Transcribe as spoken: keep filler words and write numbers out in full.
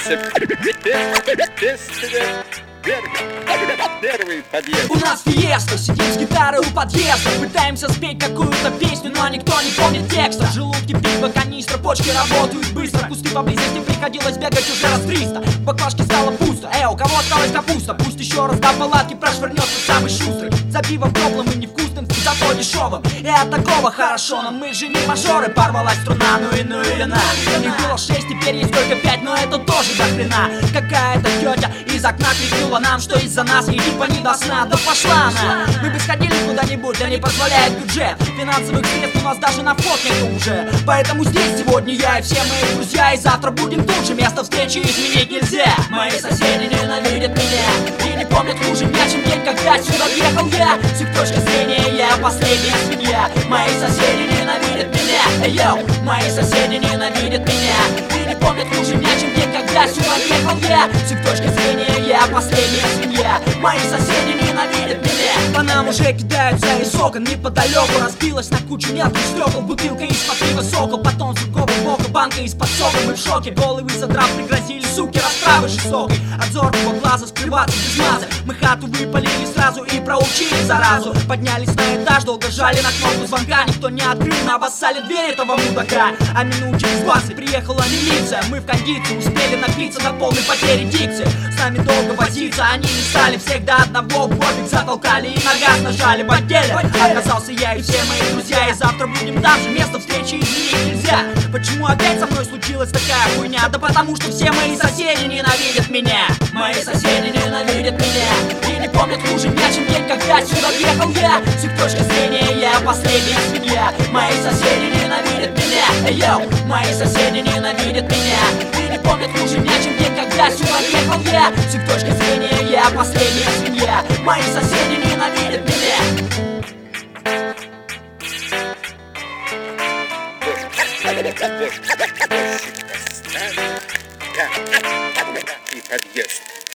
Первый подъезд. У нас фиеста, сидим с гитарой у подъезда, пытаемся спеть какую-то песню, но никто не помнит текста. В желудке пиво, канистра, почки работают быстро. Кусты поблизости приходилось бегать уже раз триста. В баклажке стало пусто, э, у кого осталась капуста? Пусть еще раз до палатки прошвырнется самый шустрый. За пивом теплым и невкусным, зато дешевым. И от такого хорошо, но мы же не мажоры. Порвалась струна, ну и ну и на. Не было шесть, теперь есть только пять, но это тоже до хрена. Какая-то тетя из окна крикнула нам, что из-за нас едим по ней до сна. Да пошла она! Мы бы сходили куда-нибудь, да не позволяет бюджет. Финансовых средств у нас даже на вход нету уже. Поэтому здесь сегодня я и все мои друзья. И завтра будем тут же, место встречи изменить нельзя. Мои соседи ненавидят меня и не помнят хуже меня, чем день, когда сюда въехал я. С их точки зрения я последняя свинья. Мои соседи ненавидят меня. Эй, йоу! Мои соседи ненавидят меня и не помнят хуже меня, чем день, когда сюда въехал я. С их точки зрения я последняя свинья. Мои соседи ненавидят меня. По нам уже кидаются из окон. Неподалеку разбилась на кучу мелких стекол. Бутылка из-под пива Сокол, потом с другого бока банка из-под сока. Мы в шоке, головы задрав пригрозили, суки, расправы жестокой. От зоркого глаза скрываться без маза. Мы хату выпалили сразу и проучили заразу. Поднялись на этаж, долго жали на кнопку звонка. Никто не открыл, мы обоссали дверь этого мудака. А минут через двадцать приехала милиция. Мы в кондиции успели напиться до полной потери дикции. С нами долго возиться они не стали. Всех до одного в бобик затолкали и на газ нажали. Поделя оказался я и все мои друзья. И завтра будем там же, место встречи изменить нельзя. Почему опять со мной случилась такая хуйня? Да потому что все мои соседи ненавидят меня. Мои соседи ненавидят меня и не помнят хуже меня, чем день, когда сюда въехал я. С их точки зрения я последняя свинья. Мои соседи ненавидят меня. Эй, йоу! Мои соседи ненавидят меня и не помнят хуже меня, чем день, когда сюда въехал я. С их точки зрения я последняя свинья. Мои соседи ненавидят меня. Подъезд.